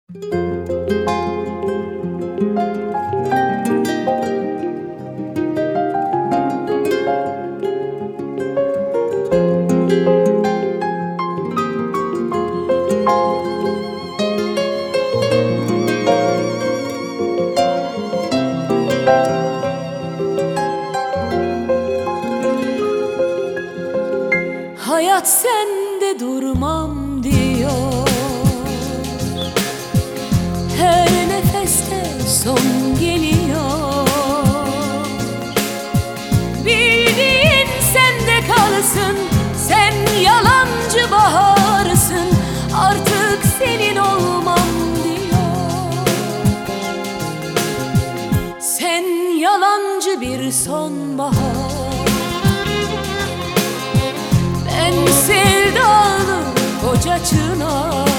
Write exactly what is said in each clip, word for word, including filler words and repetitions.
Hayat sende durmam diyor, her nefeste son geliyor. Bildiğin sende kalsın, sen yalancı baharsın, artık senin olmam diyor. Sen yalancı bir sonbahar, ben sevdalı koca çınar.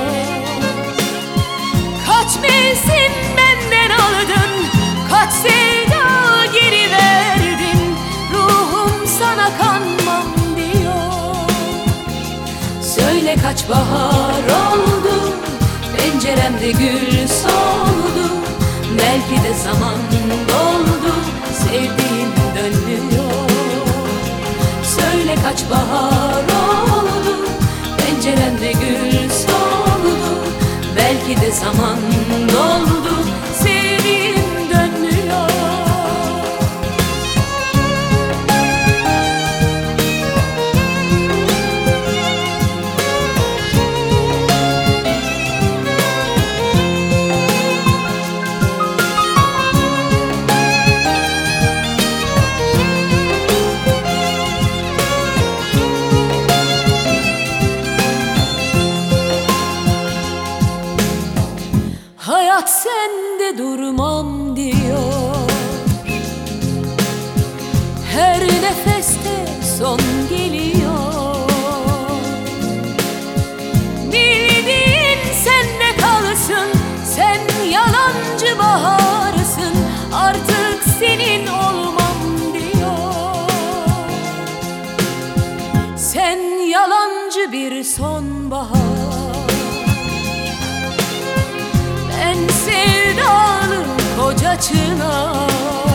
Kaç mevsim benden aldın, kaç sevda geri verdin, ruhum sana kanmam diyor. Söyle kaç bahar oldu, penceremde gül soldu, belki de zaman doldu, sevdiğim dönmüyor. Söyle kaç bahar oldu, penceremde gül soldu, belki de zaman doldu, sevdiğim dönmüyor. Hayat sende durmam diyor, her nefeste son geliyor. Bildiğin sende kalsın, sen yalancı baharsın, artık senin olmam diyor. Sen yalancı bir sonbahar, ben sevdalı koca çınar.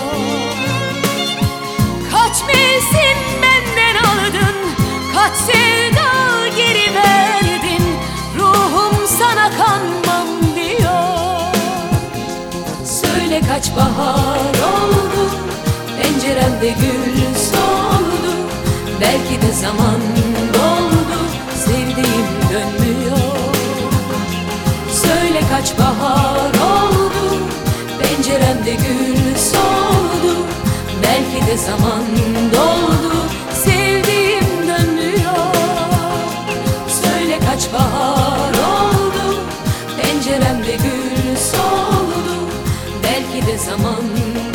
Kaç mevsim benden aldın, kaç sevda geri verdin, ruhum sana kanmam diyor. Söyle kaç bahar oldu, penceremde gül soldu, belki de zaman doldu, sevdiğim dönmüyor. Söyle kaç bahar oldu, penceremde gül soldu, belki de zaman doldu, sevdiğim dönmüyor. Söyle kaç bahar oldu, penceremde gül soldu, belki de zaman